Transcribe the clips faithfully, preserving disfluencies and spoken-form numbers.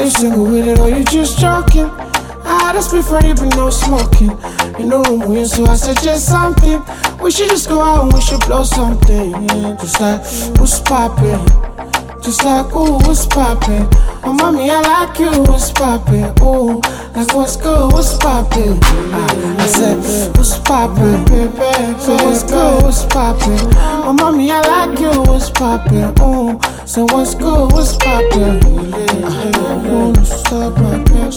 you single with it or you just joking? Ah, that's before you been no smoking. You know I'm weird, so I suggest something. We should just go out and we should blow something. Yeah, just like, what's poppin'? Just like, ooh, what's poppin'? Oh, mommy, I like you, what's poppin'? Ooh, like, what's good, what's poppin'? Ah, I said, what's poppin'? So what's good, what's poppin'? Oh, mommy, I like you, what's poppin'? Ooh, so what's good, what's poppin'? I wanna stop my baby,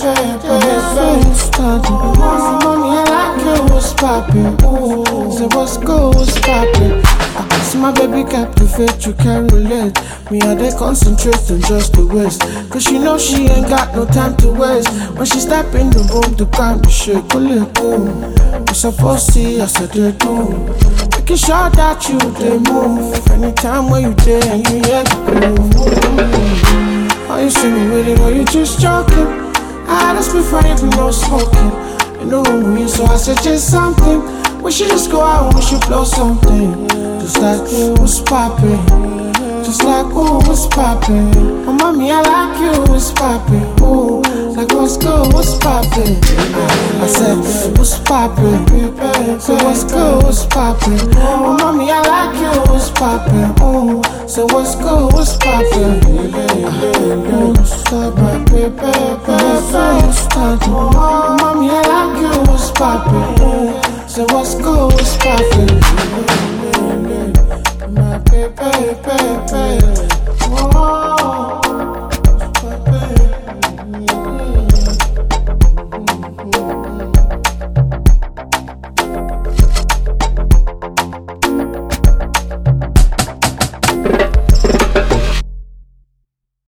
oh, mommy, I like you, what's poppin'? Ooh, so what's good, what's poppin'? See my baby captivate, you can't relate. Me and they concentrate on just the waist. Cause she know she ain't got no time to waste. When she step in the room, the ground is shake. Pull it boom. You supposed to see, I said they do. Making sure that you, they move. Anytime when you there and you hear the groove. Are you singing with it or you just joking? Ah, that's before you be no smoking. You know what I mean, so I suggest something. We should just go out and we should blow something. Just like, what's poppin'? Just like, ooh, what's poppin'? Oh, mommy, I like you, what's poppin'? Ooh, like, what's good, what's poppin'? I said, what's poppin'? So what's good, what's poppin'? Oh, mommy, I like you, what's poppin'? Ooh, so what's good, what's poppin'? I wanna stop my baby, oh, mommy, I like you, what's poppin'? Ooh, so what's good, what's poppin'?